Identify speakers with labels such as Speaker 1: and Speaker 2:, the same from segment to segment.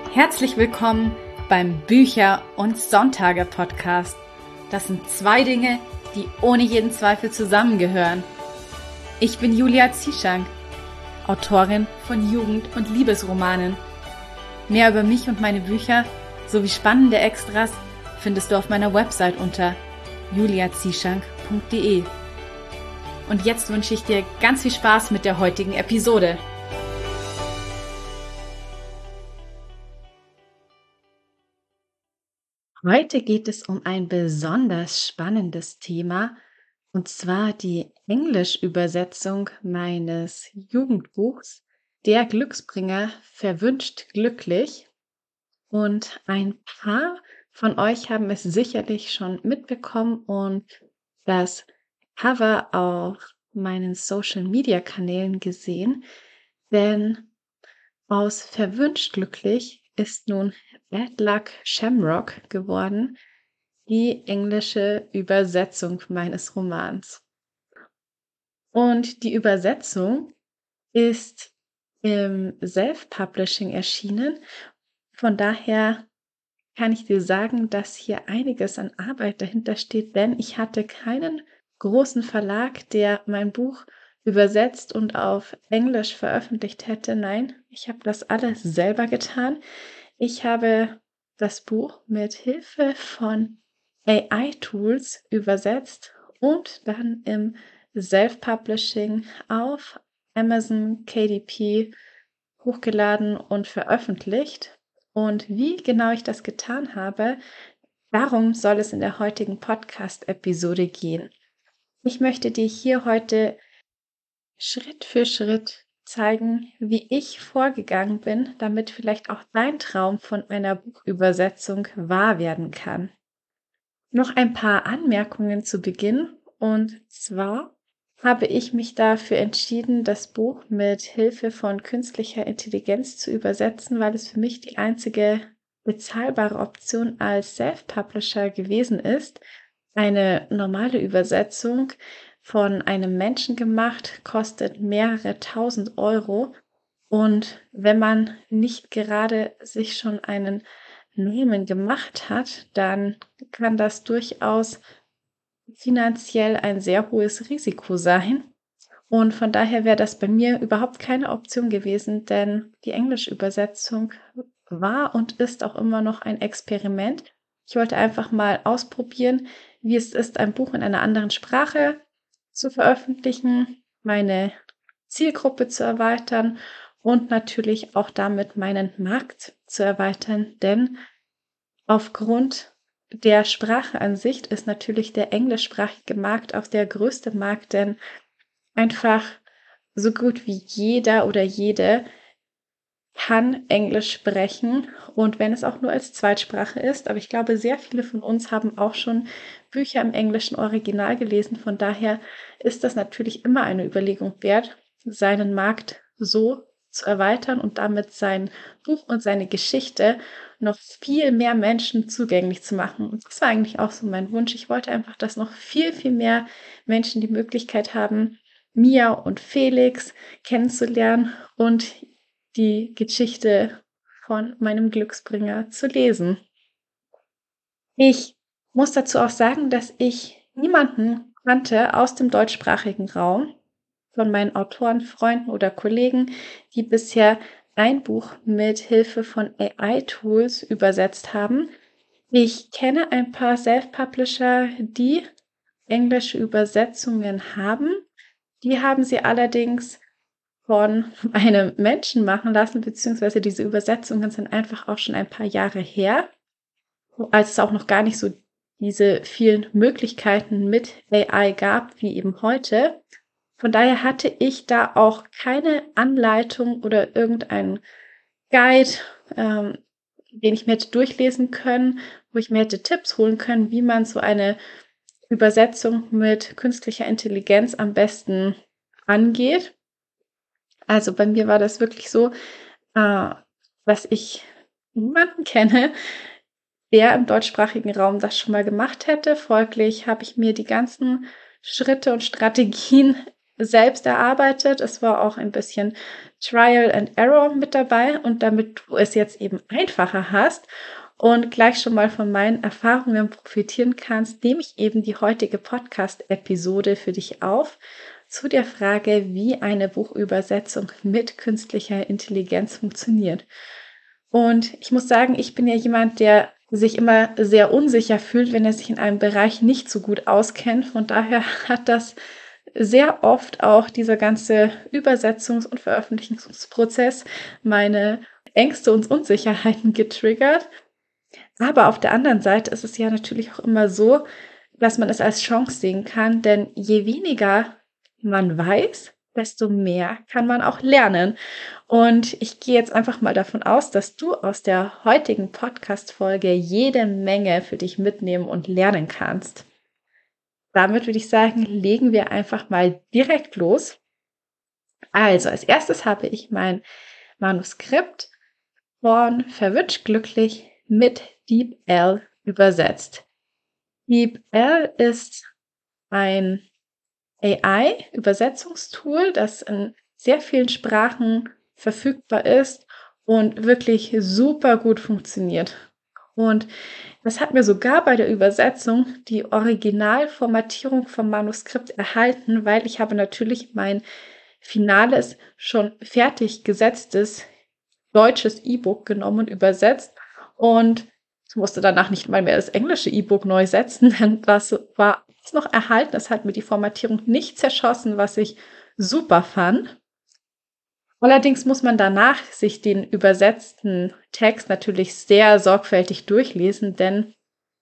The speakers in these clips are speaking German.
Speaker 1: Herzlich willkommen beim Bücher- und Sonntage-Podcast. Das sind zwei Dinge, die ohne jeden Zweifel zusammengehören. Ich bin Julia Zieschank, Autorin von Jugend- und Liebesromanen. Mehr über mich und meine Bücher sowie spannende Extras findest du auf meiner Website unter juliazieschank.de. Und jetzt wünsche ich dir ganz viel Spaß mit der heutigen Episode. Heute geht es um ein besonders spannendes Thema, und zwar die Englischübersetzung meines Jugendbuchs Der Glücksbringer verwünscht glücklich. Und ein paar von euch haben es sicherlich schon mitbekommen und das Cover auf meinen Social-Media-Kanälen gesehen, denn aus verwünscht glücklich ist nun Bad Luck Shamrock geworden, die englische Übersetzung meines Romans. Und die Übersetzung ist im Self-Publishing erschienen. Von daher kann ich dir sagen, dass hier einiges an Arbeit dahinter steht, denn ich hatte keinen großen Verlag, der mein Buch übersetzt und auf Englisch veröffentlicht hätte. Nein, ich habe das alles selber getan. Ich habe das Buch mit Hilfe von AI-Tools übersetzt und dann im Self-Publishing auf Amazon KDP hochgeladen und veröffentlicht. Und wie genau ich das getan habe, darum soll es in der heutigen Podcast-Episode gehen. Ich möchte dir hier heute Schritt für Schritt zeigen, wie ich vorgegangen bin, damit vielleicht auch dein Traum von einer Buchübersetzung wahr werden kann. Noch ein paar Anmerkungen zu Beginn, und zwar habe ich mich dafür entschieden, das Buch mit Hilfe von künstlicher Intelligenz zu übersetzen, weil es für mich die einzige bezahlbare Option als Self-Publisher gewesen ist. Eine normale Übersetzung von einem Menschen gemacht kostet mehrere tausend Euro. Und wenn man nicht gerade sich schon einen Namen gemacht hat, dann kann das durchaus finanziell ein sehr hohes Risiko sein. Und von daher wäre das bei mir überhaupt keine Option gewesen, denn die Englischübersetzung war und ist auch immer noch ein Experiment. Ich wollte einfach mal ausprobieren, wie es ist, ein Buch in einer anderen Sprache zu veröffentlichen, meine Zielgruppe zu erweitern und natürlich auch damit meinen Markt zu erweitern, denn aufgrund der Sprache an sich ist natürlich der englischsprachige Markt auch der größte Markt, denn einfach so gut wie jeder oder jede kann Englisch sprechen, und wenn es auch nur als Zweitsprache ist. Aber ich glaube, sehr viele von uns haben auch schon Bücher im englischen Original gelesen. Von daher ist das natürlich immer eine Überlegung wert, seinen Markt so zu erweitern und damit sein Buch und seine Geschichte noch viel mehr Menschen zugänglich zu machen. Und das war eigentlich auch so mein Wunsch. Ich wollte einfach, dass noch viel, viel mehr Menschen die Möglichkeit haben, Mia und Felix kennenzulernen und die Geschichte von meinem Glücksbringer zu lesen. Ich muss dazu auch sagen, dass ich niemanden kannte aus dem deutschsprachigen Raum von meinen Autoren, Freunden oder Kollegen, die bisher ein Buch mit Hilfe von AI-Tools übersetzt haben. Ich kenne ein paar Self-Publisher, die englische Übersetzungen haben. Die haben sie allerdings von einem Menschen machen lassen, beziehungsweise diese Übersetzungen sind einfach auch schon ein paar Jahre her, als es auch noch gar nicht so diese vielen Möglichkeiten mit AI gab, wie eben heute. Von daher hatte ich da auch keine Anleitung oder irgendeinen Guide, den ich mir hätte durchlesen können, wo ich mir hätte Tipps holen können, wie man so eine Übersetzung mit künstlicher Intelligenz am besten angeht. Also bei mir war das wirklich so, dass ich niemanden kenne, der im deutschsprachigen Raum das schon mal gemacht hätte. Folglich habe ich mir die ganzen Schritte und Strategien selbst erarbeitet. Es war auch ein bisschen Trial and Error mit dabei. Und damit du es jetzt eben einfacher hast und gleich schon mal von meinen Erfahrungen profitieren kannst, nehme ich eben die heutige Podcast-Episode für dich auf zu der Frage, wie eine Buchübersetzung mit künstlicher Intelligenz funktioniert. Und ich muss sagen, ich bin ja jemand, der sich immer sehr unsicher fühlt, wenn er sich in einem Bereich nicht so gut auskennt. Von daher hat das sehr oft auch dieser ganze Übersetzungs- und Veröffentlichungsprozess meine Ängste und Unsicherheiten getriggert. Aber auf der anderen Seite ist es ja natürlich auch immer so, dass man es als Chance sehen kann, denn je weniger man weiß, desto mehr kann man auch lernen. Und ich gehe jetzt einfach mal davon aus, dass du aus der heutigen Podcast-Folge jede Menge für dich mitnehmen und lernen kannst. Damit würde ich sagen, legen wir einfach mal direkt los. Also, als erstes habe ich mein Manuskript von Verwünscht glücklich mit DeepL übersetzt. DeepL ist ein AI-Übersetzungstool, das in sehr vielen Sprachen verfügbar ist und wirklich super gut funktioniert. Und das hat mir sogar bei der Übersetzung die Originalformatierung vom Manuskript erhalten, weil ich habe natürlich mein finales, schon fertig gesetztes deutsches E-Book genommen und übersetzt und ich musste danach nicht mal mehr das englische E-Book neu setzen, denn das war noch erhalten. Es hat mir die Formatierung nicht zerschossen, was ich super fand. Allerdings muss man danach sich den übersetzten Text natürlich sehr sorgfältig durchlesen, denn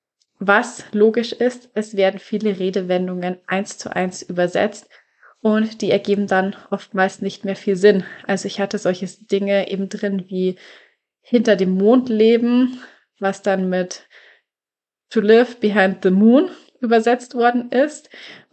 Speaker 1: was logisch ist, es werden viele Redewendungen 1:1 übersetzt und die ergeben dann oftmals nicht mehr viel Sinn. Also ich hatte solche Dinge eben drin wie hinter dem Mond leben, was dann mit to live behind the moon übersetzt worden ist,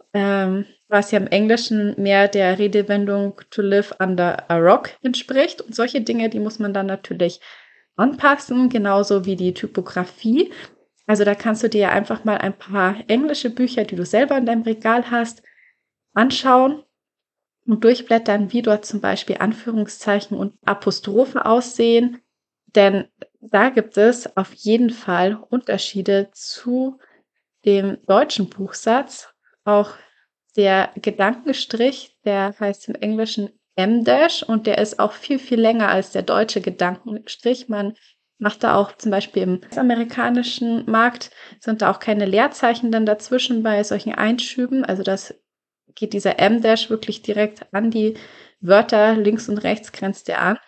Speaker 1: was ja im Englischen mehr der Redewendung to live under a rock entspricht. Und solche Dinge, die muss man dann natürlich anpassen, genauso wie die Typografie. Also da kannst du dir einfach mal ein paar englische Bücher, die du selber in deinem Regal hast, anschauen und durchblättern, wie dort zum Beispiel Anführungszeichen und Apostrophe aussehen. Denn da gibt es auf jeden Fall Unterschiede zu dem deutschen Buchsatz. Auch der Gedankenstrich, der heißt im Englischen M-Dash und der ist auch viel, viel länger als der deutsche Gedankenstrich. Man macht da auch zum Beispiel im amerikanischen Markt, sind da auch keine Leerzeichen dann dazwischen bei solchen Einschüben. Also das geht dieser M-Dash wirklich direkt an die Wörter links und rechts grenzt der an.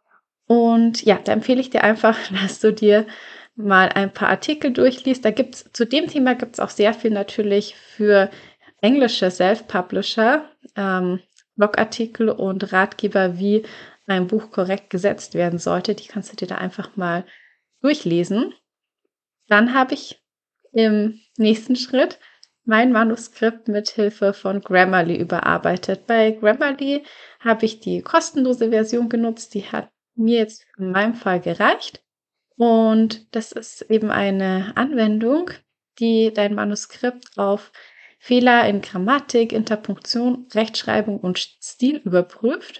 Speaker 1: Und ja, da empfehle ich dir einfach, dass du dir mal ein paar Artikel durchliest. Zu dem Thema gibt's auch sehr viel natürlich für englische Self-Publisher, Blogartikel und Ratgeber, wie ein Buch korrekt gesetzt werden sollte. Die kannst du dir da einfach mal durchlesen. Dann habe ich im nächsten Schritt mein Manuskript mit Hilfe von Grammarly überarbeitet. Bei Grammarly habe ich die kostenlose Version genutzt. Die hat mir jetzt in meinem Fall gereicht. Und das ist eben eine Anwendung, die dein Manuskript auf Fehler in Grammatik, Interpunktion, Rechtschreibung und Stil überprüft.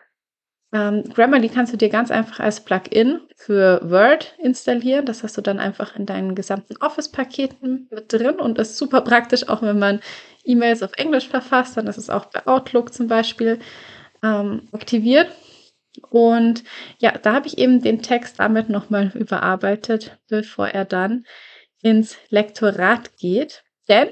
Speaker 1: Grammarly kannst du dir ganz einfach als Plugin für Word installieren. Das hast du dann einfach in deinen gesamten Office-Paketen mit drin und ist super praktisch, auch wenn man E-Mails auf Englisch verfasst. Dann ist es auch bei Outlook zum Beispiel aktiviert. Und ja, da habe ich eben den Text damit nochmal überarbeitet, bevor er dann ins Lektorat geht. Denn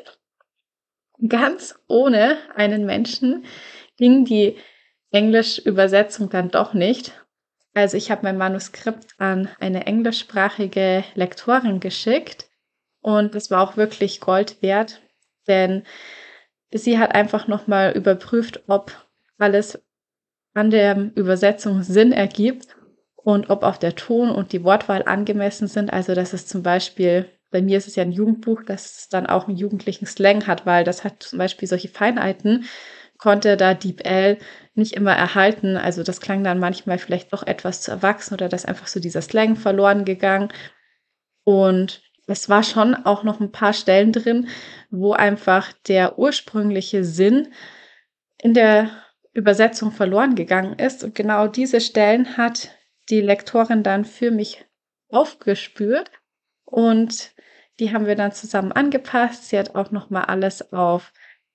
Speaker 1: ganz ohne einen Menschen ging die Englisch-Übersetzung dann doch nicht. Also ich habe mein Manuskript an eine englischsprachige Lektorin geschickt und das war auch wirklich Gold wert, denn sie hat einfach nochmal überprüft, ob alles an der Übersetzung Sinn ergibt und ob auch der Ton und die Wortwahl angemessen sind. Also dass es zum Beispiel, bei mir ist es ja ein Jugendbuch, dass es dann auch einen jugendlichen Slang hat, weil das hat zum Beispiel solche Feinheiten, konnte da DeepL nicht immer erhalten. Also das klang dann manchmal vielleicht doch etwas zu erwachsen oder dass einfach so dieser Slang verloren gegangen. Und es war schon auch noch ein paar Stellen drin, wo einfach der ursprüngliche Sinn in der Übersetzung verloren gegangen ist. Und genau diese Stellen hat die Lektorin dann für mich aufgespürt und die haben wir dann zusammen angepasst. Sie hat auch noch mal alles auf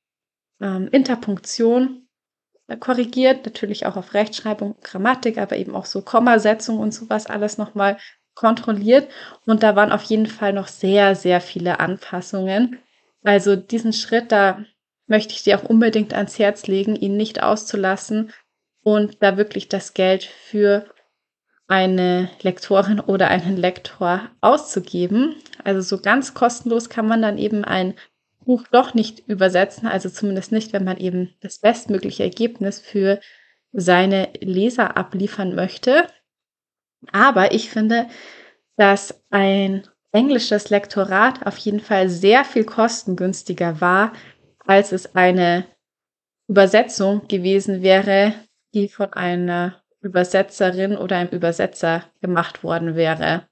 Speaker 1: Interpunktion korrigiert, natürlich auch auf Rechtschreibung, Grammatik, aber eben auch so Kommasetzung und sowas alles noch mal kontrolliert. Und da waren auf jeden Fall noch sehr, sehr viele Anpassungen. Also diesen Schritt, da möchte ich dir auch unbedingt ans Herz legen, ihn nicht auszulassen und da wirklich das Geld für eine Lektorin oder einen Lektor auszugeben. Also so ganz kostenlos kann man dann eben ein Buch doch nicht übersetzen, also zumindest nicht, wenn man eben das bestmögliche Ergebnis für seine Leser abliefern möchte. Aber ich finde, dass ein englisches Lektorat auf jeden Fall sehr viel kostengünstiger war, als es eine Übersetzung gewesen wäre, die von einer Übersetzerin oder einem Übersetzer gemacht worden wäre.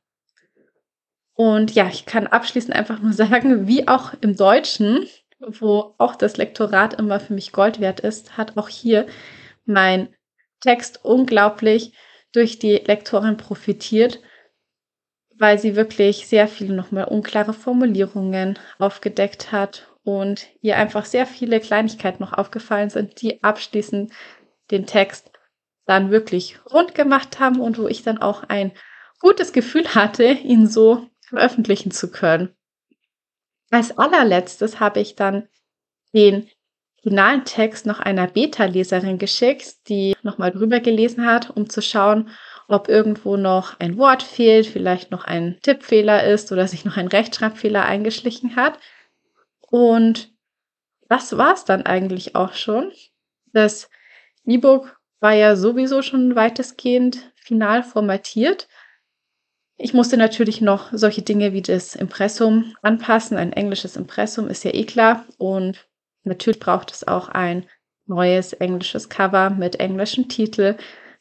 Speaker 1: Und ja, ich kann abschließend einfach nur sagen, wie auch im Deutschen, wo auch das Lektorat immer für mich Gold wert ist, hat auch hier mein Text unglaublich durch die Lektorin profitiert, weil sie wirklich sehr viele nochmal unklare Formulierungen aufgedeckt hat und ihr einfach sehr viele Kleinigkeiten noch aufgefallen sind, die abschließend den Text dann wirklich rund gemacht haben und wo ich dann auch ein gutes Gefühl hatte, ihn so veröffentlichen zu können. Als allerletztes habe ich dann den finalen Text noch einer Beta-Leserin geschickt, die nochmal drüber gelesen hat, um zu schauen, ob irgendwo noch ein Wort fehlt, vielleicht noch ein Tippfehler ist oder sich noch ein Rechtschreibfehler eingeschlichen hat. Und das war es dann eigentlich auch schon. Das E-Book war ja sowieso schon weitestgehend final formatiert. Ich musste natürlich noch solche Dinge wie das Impressum anpassen. Ein englisches Impressum ist ja eh klar. Und natürlich braucht es auch ein neues englisches Cover mit englischem Titel.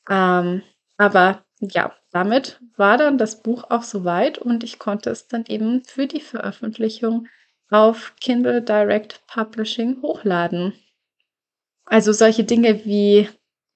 Speaker 1: Aber ja, damit war dann das Buch auch soweit und ich konnte es dann eben für die Veröffentlichung auf Kindle Direct Publishing hochladen. Also solche Dinge wie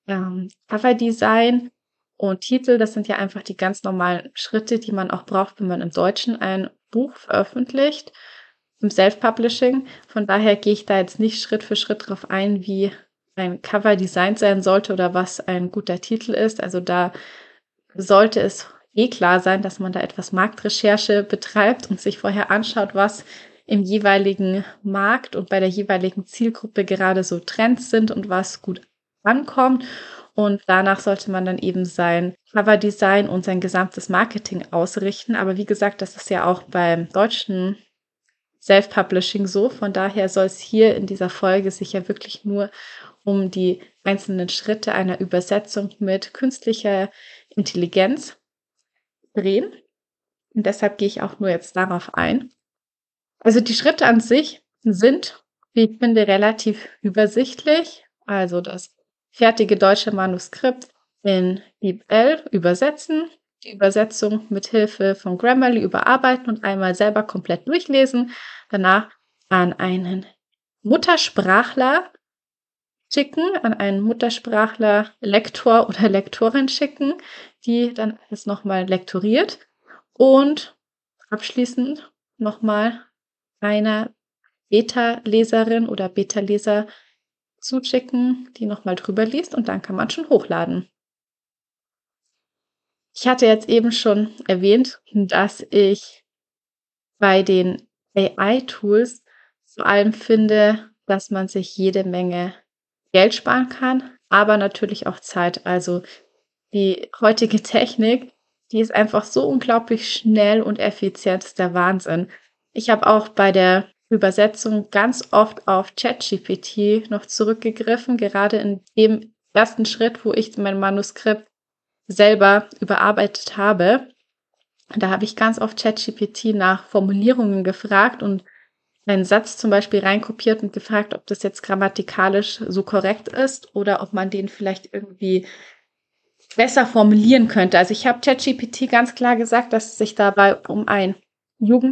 Speaker 1: Coverdesign und Titel, das sind ja einfach die ganz normalen Schritte, die man auch braucht, wenn man im Deutschen ein Buch veröffentlicht, im Self-Publishing. Von daher gehe ich da jetzt nicht Schritt für Schritt drauf ein, wie ein Cover designt sein sollte oder was ein guter Titel ist. Also da sollte es eh klar sein, dass man da etwas Marktrecherche betreibt und sich vorher anschaut, was im jeweiligen Markt und bei der jeweiligen Zielgruppe gerade so Trends sind und was gut ankommt. Und danach sollte man dann eben sein Coverdesign und sein gesamtes Marketing ausrichten. Aber wie gesagt, das ist ja auch beim deutschen Self-Publishing so. Von daher soll es hier in dieser Folge sich ja wirklich nur um die einzelnen Schritte einer Übersetzung mit künstlicher Intelligenz drehen. Und deshalb gehe ich auch nur jetzt darauf ein. Also die Schritte an sich sind, wie ich finde, relativ übersichtlich. Also das fertige deutsche Manuskript in DeepL übersetzen, die Übersetzung mit Hilfe von Grammarly überarbeiten und einmal selber komplett durchlesen, danach an einen Muttersprachler schicken, an einen Muttersprachler Lektor oder Lektorin schicken, die dann es nochmal lektoriert und abschließend nochmal einer Beta-Leserin oder Beta-Leser zuschicken, die nochmal drüber liest und dann kann man schon hochladen. Ich hatte jetzt eben schon erwähnt, dass ich bei den AI-Tools vor allem finde, dass man sich jede Menge Geld sparen kann, aber natürlich auch Zeit. Also die heutige Technik, die ist einfach so unglaublich schnell und effizient, ist der Wahnsinn. Ich habe auch bei der Übersetzung ganz oft auf ChatGPT noch zurückgegriffen, gerade in dem ersten Schritt, wo ich mein Manuskript selber überarbeitet habe. Da habe ich ganz oft ChatGPT nach Formulierungen gefragt und einen Satz zum Beispiel reinkopiert und gefragt, ob das jetzt grammatikalisch so korrekt ist oder ob man den vielleicht irgendwie besser formulieren könnte. Also ich habe ChatGPT ganz klar gesagt, dass es sich dabei um ein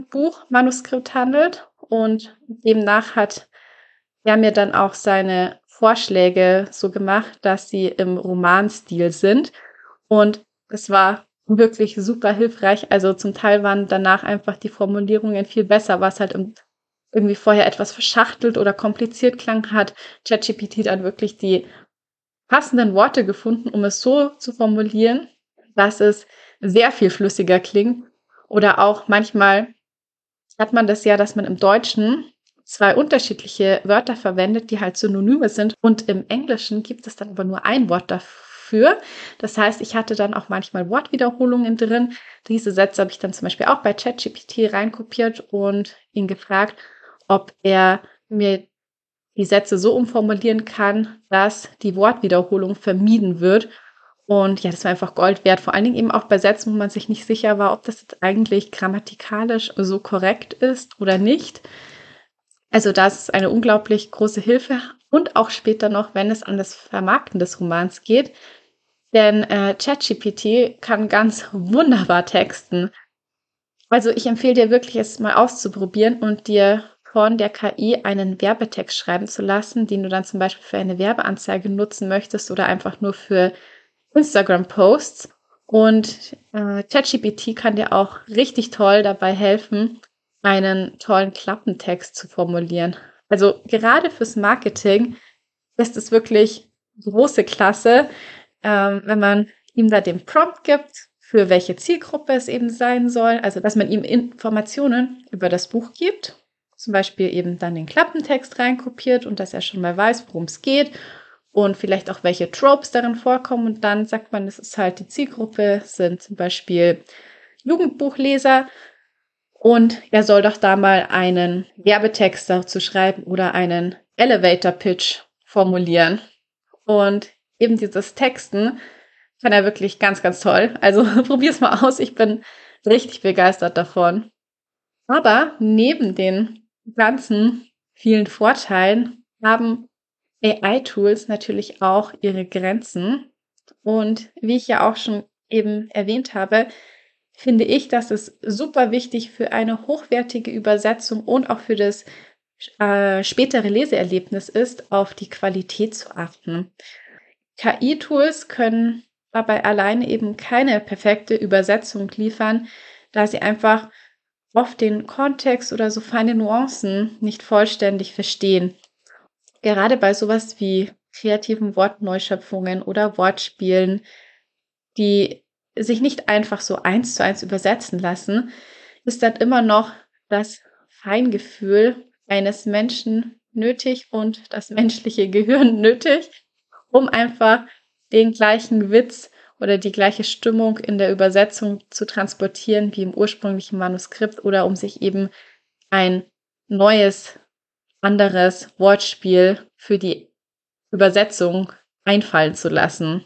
Speaker 1: Jugendbuch-Manuskript handelt und demnach hat er mir dann auch seine Vorschläge so gemacht, dass sie im Romanstil sind. Und es war wirklich super hilfreich. Also zum Teil waren danach einfach die Formulierungen viel besser, was halt irgendwie vorher etwas verschachtelt oder kompliziert klang, hat ChatGPT dann wirklich die passenden Worte gefunden, um es so zu formulieren, dass es sehr viel flüssiger klingt. Oder auch manchmal hat man das ja, dass man im Deutschen zwei unterschiedliche Wörter verwendet, die halt Synonyme sind. Und im Englischen gibt es dann aber nur ein Wort dafür. Das heißt, ich hatte dann auch manchmal Wortwiederholungen drin. Diese Sätze habe ich dann zum Beispiel auch bei ChatGPT reinkopiert und ihn gefragt, ob er mir die Sätze so umformulieren kann, dass die Wortwiederholung vermieden wird. Und ja, das war einfach Gold wert. Vor allen Dingen eben auch bei Sätzen, wo man sich nicht sicher war, ob das jetzt eigentlich grammatikalisch so korrekt ist oder nicht. Also das ist eine unglaublich große Hilfe. Und auch später noch, wenn es an das Vermarkten des Romans geht. Denn ChatGPT kann ganz wunderbar texten. Also ich empfehle dir wirklich, es mal auszuprobieren und dir von der KI einen Werbetext schreiben zu lassen, den du dann zum Beispiel für eine Werbeanzeige nutzen möchtest oder einfach nur für Instagram-Posts. Und ChatGPT kann dir auch richtig toll dabei helfen, einen tollen Klappentext zu formulieren. Also gerade fürs Marketing ist es wirklich große Klasse, wenn man ihm da den Prompt gibt, für welche Zielgruppe es eben sein soll. Also dass man ihm Informationen über das Buch gibt, zum Beispiel eben dann den Klappentext reinkopiert und dass er schon mal weiß, worum es geht und vielleicht auch welche Tropes darin vorkommen. Und dann sagt man, es ist halt die Zielgruppe, sind zum Beispiel Jugendbuchleser. Und er soll doch da mal einen Werbetext dazu schreiben oder einen Elevator-Pitch formulieren. Und eben dieses Texten kann er wirklich ganz, ganz toll. Also probier's mal aus. Ich bin richtig begeistert davon. Aber neben den ganzen vielen Vorteilen haben AI-Tools natürlich auch ihre Grenzen. Und wie ich ja auch schon eben erwähnt habe, finde ich, dass es super wichtig für eine hochwertige Übersetzung und auch für das spätere Leseerlebnis ist, auf die Qualität zu achten. KI-Tools können dabei alleine eben keine perfekte Übersetzung liefern, da sie einfach oft den Kontext oder so feine Nuancen nicht vollständig verstehen. Gerade bei sowas wie kreativen Wortneuschöpfungen oder Wortspielen, die sich nicht einfach so 1:1 übersetzen lassen, ist dann immer noch das Feingefühl eines Menschen nötig und das menschliche Gehirn nötig, um einfach den gleichen Witz oder die gleiche Stimmung in der Übersetzung zu transportieren wie im ursprünglichen Manuskript oder um sich eben ein neues, anderes Wortspiel für die Übersetzung einfallen zu lassen.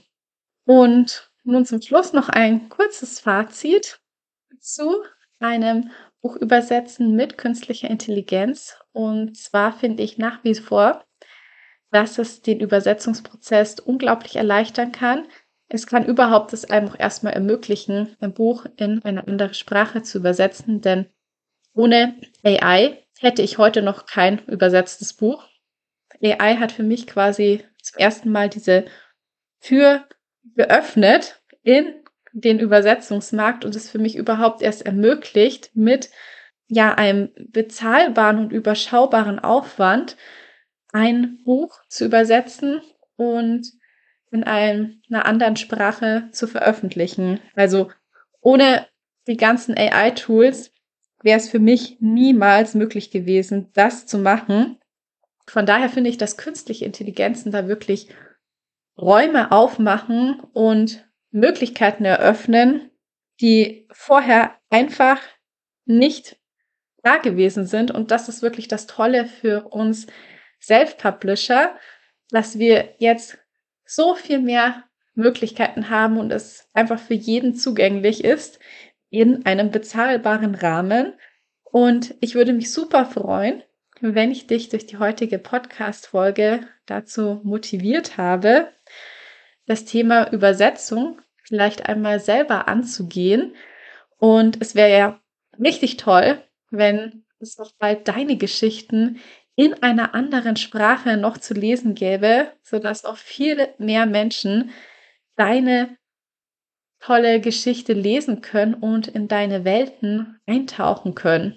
Speaker 1: Und nun zum Schluss noch ein kurzes Fazit zu einem Buch übersetzen mit künstlicher Intelligenz. Und zwar finde ich nach wie vor, dass es den Übersetzungsprozess unglaublich erleichtern kann. Es kann überhaupt es einem auch erstmal ermöglichen, ein Buch in eine andere Sprache zu übersetzen, denn ohne AI hätte ich heute noch kein übersetztes Buch. AI hat für mich quasi zum ersten Mal diese Tür geöffnet in den Übersetzungsmarkt und es für mich überhaupt erst ermöglicht, mit einem bezahlbaren und überschaubaren Aufwand ein Buch zu übersetzen und in einer anderen Sprache zu veröffentlichen. Also ohne die ganzen AI-Tools wäre es für mich niemals möglich gewesen, das zu machen. Von daher finde ich, dass künstliche Intelligenzen da wirklich Räume aufmachen und Möglichkeiten eröffnen, die vorher einfach nicht da gewesen sind. Und das ist wirklich das Tolle für uns Self-Publisher, dass wir jetzt so viel mehr Möglichkeiten haben und es einfach für jeden zugänglich ist in einem bezahlbaren Rahmen. Und ich würde mich super freuen, wenn ich dich durch die heutige Podcast-Folge dazu motiviert habe, das Thema Übersetzung vielleicht einmal selber anzugehen. Und es wäre ja richtig toll, wenn es auch bald deine Geschichten in einer anderen Sprache noch zu lesen gäbe, sodass auch viele mehr Menschen deine tolle Geschichte lesen können und in deine Welten eintauchen können.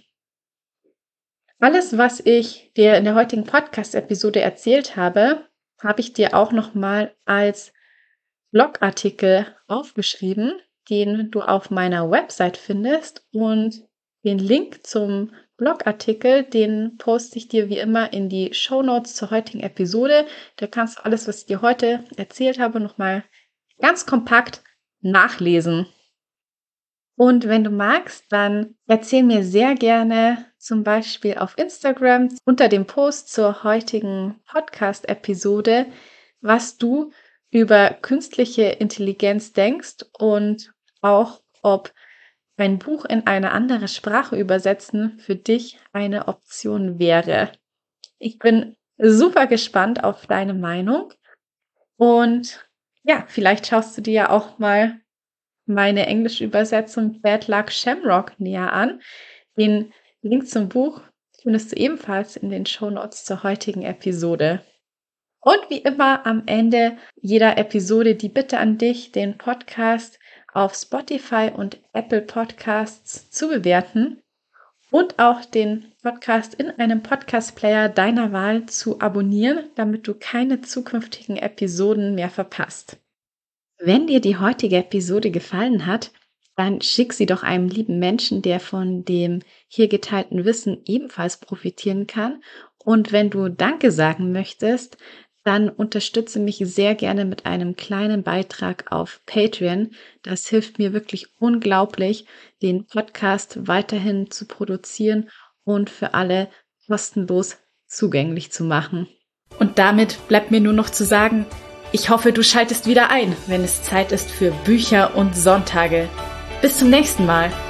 Speaker 1: Alles, was ich dir in der heutigen Podcast-Episode erzählt habe, habe ich dir auch nochmal als Blogartikel aufgeschrieben, den du auf meiner Website findest. Und den Link zum Blogartikel, den poste ich dir wie immer in die Shownotes zur heutigen Episode. Da kannst du alles, was ich dir heute erzählt habe, nochmal ganz kompakt nachlesen. Und wenn du magst, dann erzähl mir sehr gerne zum Beispiel auf Instagram unter dem Post zur heutigen Podcast-Episode, was du über künstliche Intelligenz denkst und auch, ob ein Buch in eine andere Sprache übersetzen für dich eine Option wäre. Ich bin super gespannt auf deine Meinung und ja, vielleicht schaust du dir ja auch mal meine englische Übersetzung Bad Luck Shamrock näher an. Den Link zum Buch findest du ebenfalls in den Shownotes zur heutigen Episode. Und wie immer am Ende jeder Episode die Bitte an dich, den Podcast auf Spotify und Apple Podcasts zu bewerten und auch den Podcast in einem Podcast-Player deiner Wahl zu abonnieren, damit du keine zukünftigen Episoden mehr verpasst. Wenn dir die heutige Episode gefallen hat, dann schick sie doch einem lieben Menschen, der von dem hier geteilten Wissen ebenfalls profitieren kann. Und wenn du Danke sagen möchtest, dann unterstütze mich sehr gerne mit einem kleinen Beitrag auf Patreon. Das hilft mir wirklich unglaublich, den Podcast weiterhin zu produzieren und für alle kostenlos zugänglich zu machen. Und damit bleibt mir nur noch zu sagen, ich hoffe, du schaltest wieder ein, wenn es Zeit ist für Bücher und Sonntage. Bis zum nächsten Mal.